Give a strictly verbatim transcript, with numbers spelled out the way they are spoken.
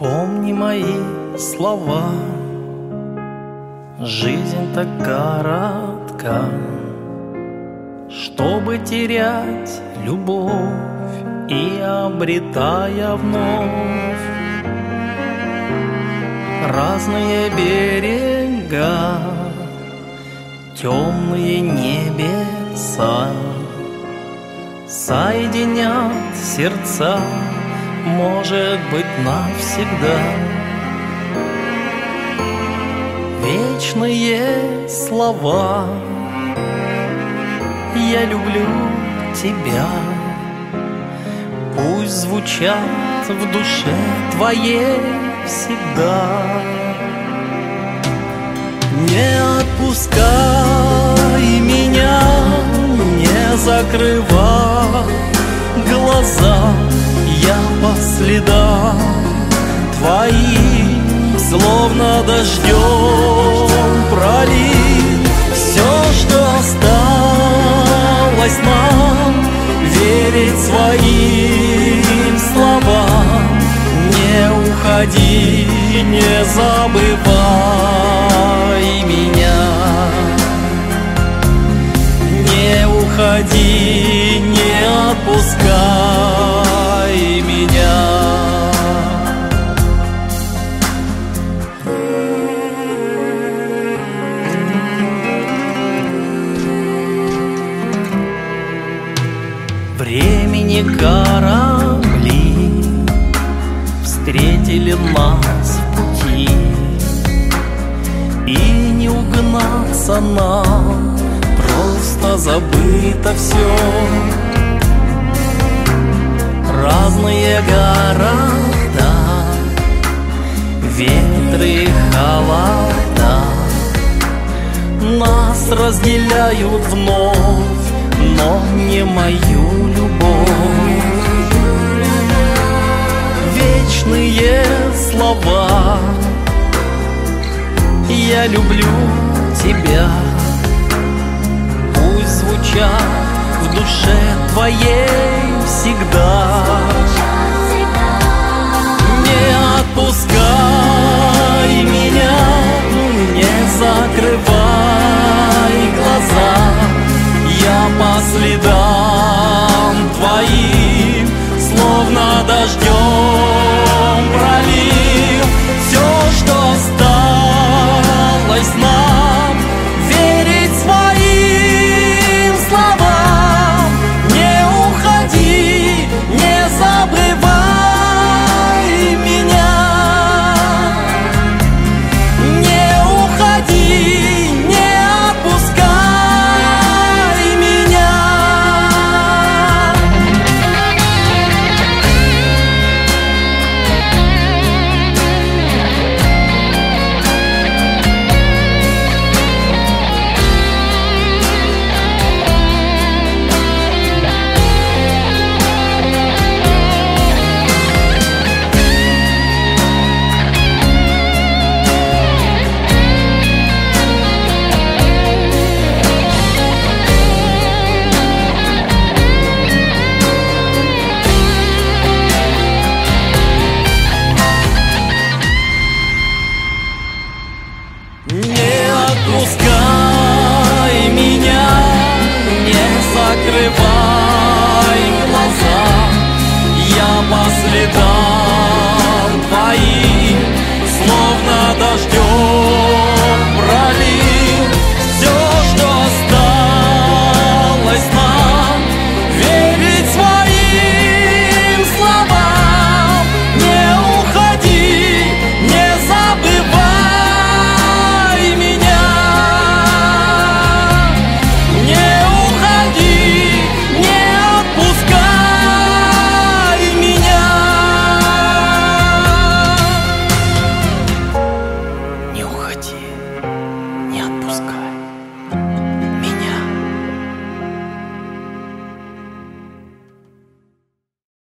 Помни мои слова, жизнь так коротка, чтобы терять любовь и обретая вновь разные берега, темные небеса соединят сердца, может быть, навсегда. Вечные слова: я люблю тебя, пусть звучат в душе твоей всегда. Не отпускай меня, не закрывай глаза, я по следам твоим, словно дождем пролит. Все, что осталось нам, верить своим словам. Не уходи, не забывай меня. Не уходи, не отпускай меня. Времени корабли встретили нас в пути, и не угнаться нам, просто забыто все. Разные города, ветры, холода нас разделяют вновь, но не мою любовь. Вечные слова: я люблю тебя, пусть звучат в душе твоей всегда.